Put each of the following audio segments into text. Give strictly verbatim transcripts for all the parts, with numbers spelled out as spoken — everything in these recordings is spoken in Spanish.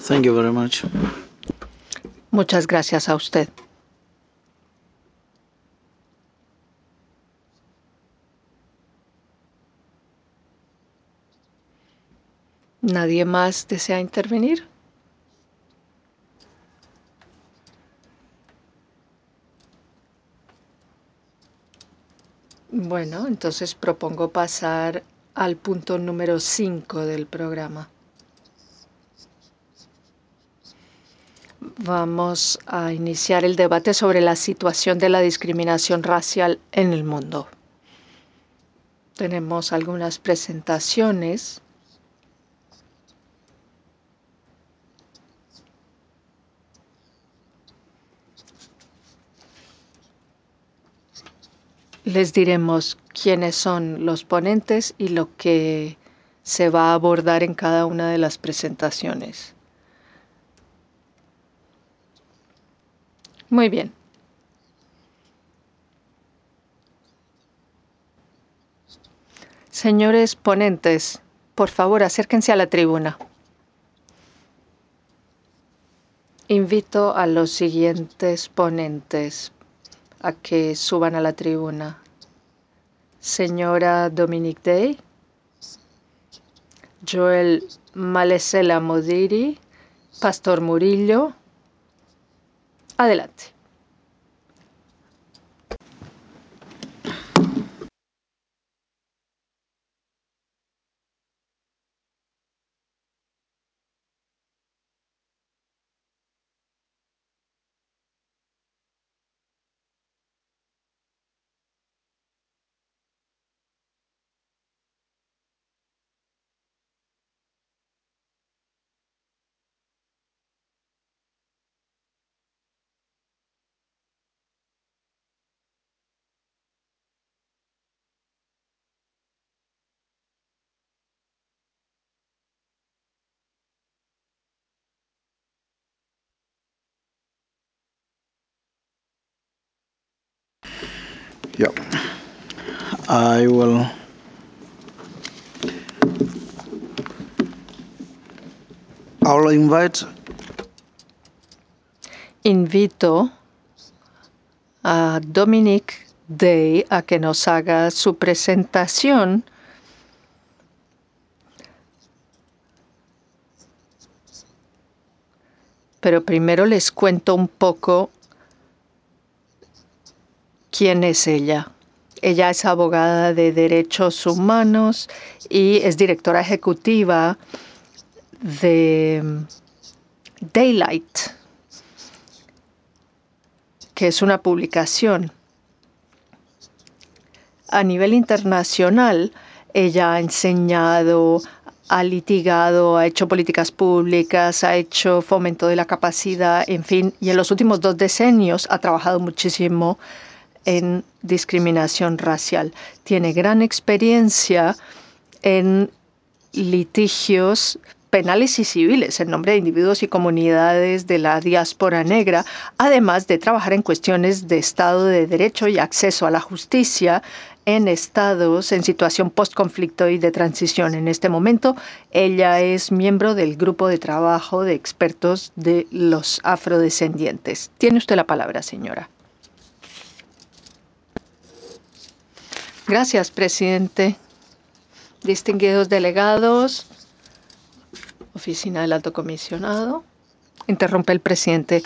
Thank you very much. Muchas gracias a usted. ¿Nadie más desea intervenir? Bueno, entonces propongo pasar al punto número cinco del programa. Vamos a iniciar el debate sobre la situación de la discriminación racial en el mundo. Tenemos algunas presentaciones. Les diremos quiénes son los ponentes y lo que se va a abordar en cada una de las presentaciones. Muy bien. Señores ponentes, por favor, acérquense a la tribuna. Invito a los siguientes ponentes a que suban a la tribuna. Señora Dominique Day, Joel Malesela Modiri, Pastor Murillo. Adelante. Yeah. I will. I'll invite. Invito a Dominique Day a que nos haga su presentación. Pero primero les cuento un poco quién es ella. Ella es abogada de derechos humanos y es directora ejecutiva de Daylight, que es una publicación. A nivel internacional, ella ha enseñado, ha litigado, ha hecho políticas públicas, ha hecho fomento de la capacidad, en fin, y en los últimos dos decenios ha trabajado muchísimo en discriminación racial. Tiene gran experiencia en litigios penales y civiles en nombre de individuos y comunidades de la diáspora negra, además de trabajar en cuestiones de Estado de Derecho y acceso a la justicia en estados en situación post-conflicto y de transición. En este momento, ella es miembro del grupo de trabajo de expertos de los afrodescendientes. Tiene usted la palabra, señora. Gracias, presidente. Distinguidos delegados, Oficina del Alto Comisionado. Interrumpe el presidente.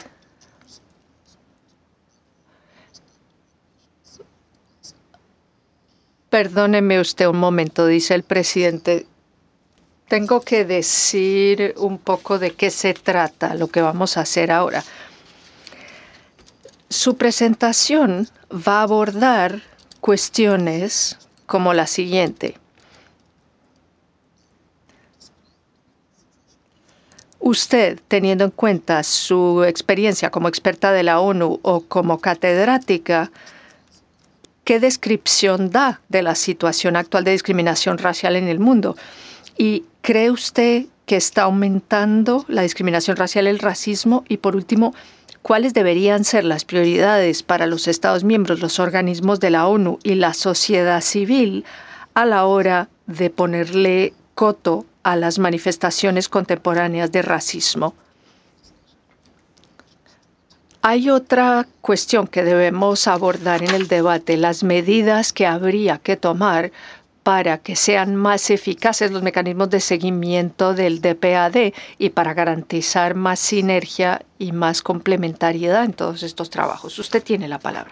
Perdóneme usted un momento, dice el presidente. Tengo que decir un poco de qué se trata lo que vamos a hacer ahora. Su presentación va a abordar cuestiones como la siguiente. Usted, teniendo en cuenta su experiencia como experta de la ONU o como catedrática, ¿qué descripción da de la situación actual de discriminación racial en el mundo? ¿Y cree usted que está aumentando la discriminación racial, el racismo? Y por último, ¿cuáles deberían ser las prioridades para los Estados miembros, los organismos de la ONU y la sociedad civil a la hora de ponerle coto a las manifestaciones contemporáneas de racismo? Hay otra cuestión que debemos abordar en el debate, las medidas que habría que tomar para que sean más eficaces los mecanismos de seguimiento del D P A D y para garantizar más sinergia y más complementariedad en todos estos trabajos. Usted tiene la palabra.